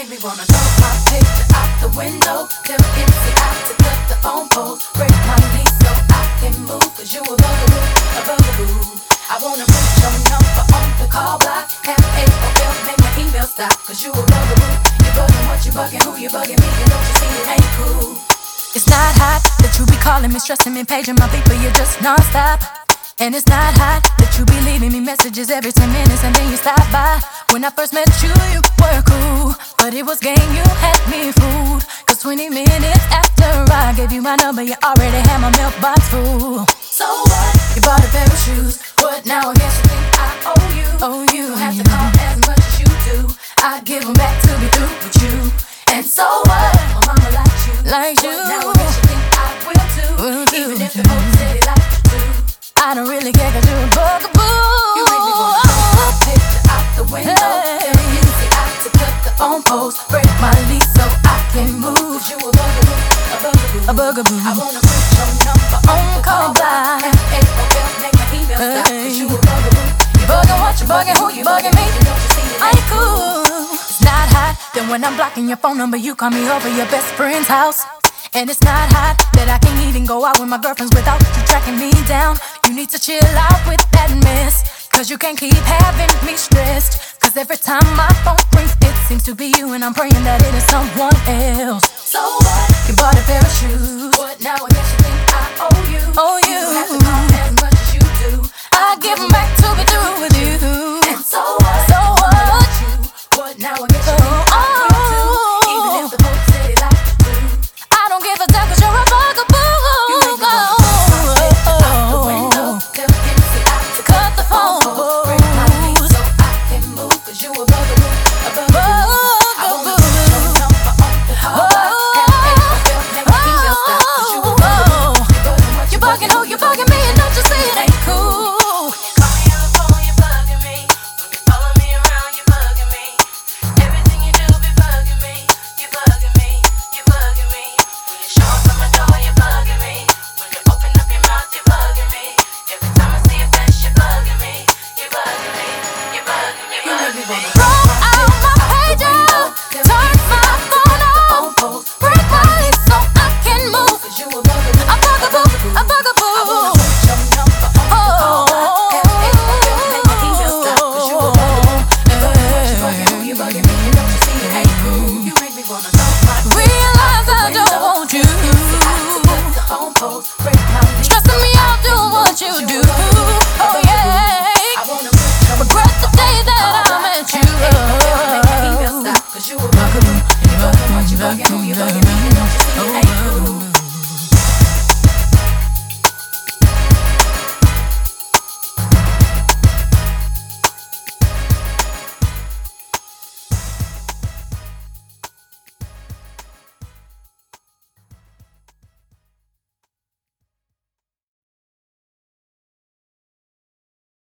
make me wanna throw my picture out the window. Tell MCI to cut the phone poles. Break my knees so I can move. Cause you a bugaboo, a bugaboo. I wanna put your number on the call block. Have AOL, make my email stop. Cause you a bugaboo. You bugging what you bugging, who you bugging me. And don't you see it ain't cool. It's not hot that you be calling me, stressing me, paging my beat, but you're just non-stop. And it's not hot that you be leaving me messages every 10 minutes and then you stop by. When I first met you, you were cool, but it was game, you had me fooled. Cause 20 minutes after I gave you my number, you already had my mailbox full. So what? You bought a pair of shoes. What now? I guess you think I owe you. Oh, you don't have to call as much as you do. I give them back to be through with you. And so what? My mama likes you. Like you. Now I guess you think I will too. Even if the folks said they like you too. I don't really care cause you're a bugaboo. You make me wanna throw my picture out the window. Tell the MCI to cut the phone poles. Break my lease so I can move. Cause you a bugaboo, a bugaboo, a bugaboo. I wanna put your number on the call block. AOL, make my email stop. Cause you a bugaboo. You bugging what you bugging, who you bugging me. I ain't cool. It's not hot then when I'm blocking your phone number, you call me over your best friend's house. And it's not hot that I can't even go out with my girlfriends without you tracking me down. You need to chill out with that mess, cause you can't keep having me stressed. Cause every time my phone rings, it seems to be you, and I'm praying that it is someone else. So what? You bought a pair of shoes. What now? I guess you think I owe you. Oh, you don't have to call as much as you do. I give them back to be through with you. And so what? So what? What now? I guess you think I will too. Even if the folks say they like you do. I don't give a damn cause you're a bugaboo. You make me wanna throw my head out the window. Tell MCI to cut the phone poles. Break my knees so I can move. Cause you a bugaboo, a bugaboo. I wanna put your number on the call block. Have AOL, make my email stop. Cause you a bugaboo. You bugging what you bugging, who you bugging me. And don't you see it ain't cool. Stressing me out, do what you do.